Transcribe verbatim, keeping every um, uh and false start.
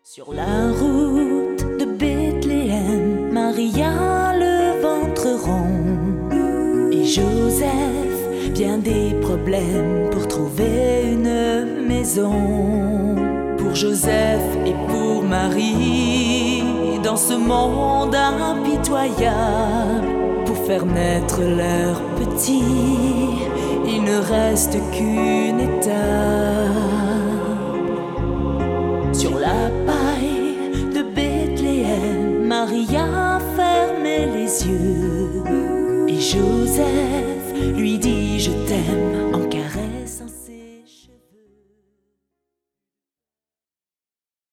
Sur la route de Bethléem, Marie a le ventre rond et Joseph, bien des problèmes pour trouver une maison. Pour Joseph et pour Marie, dans ce monde impitoyable, pour faire naître leur petit, il ne reste qu'une étape. Sur la paille de Bethléem, Marie a fermé les yeux et Joseph lui dit je t'aime en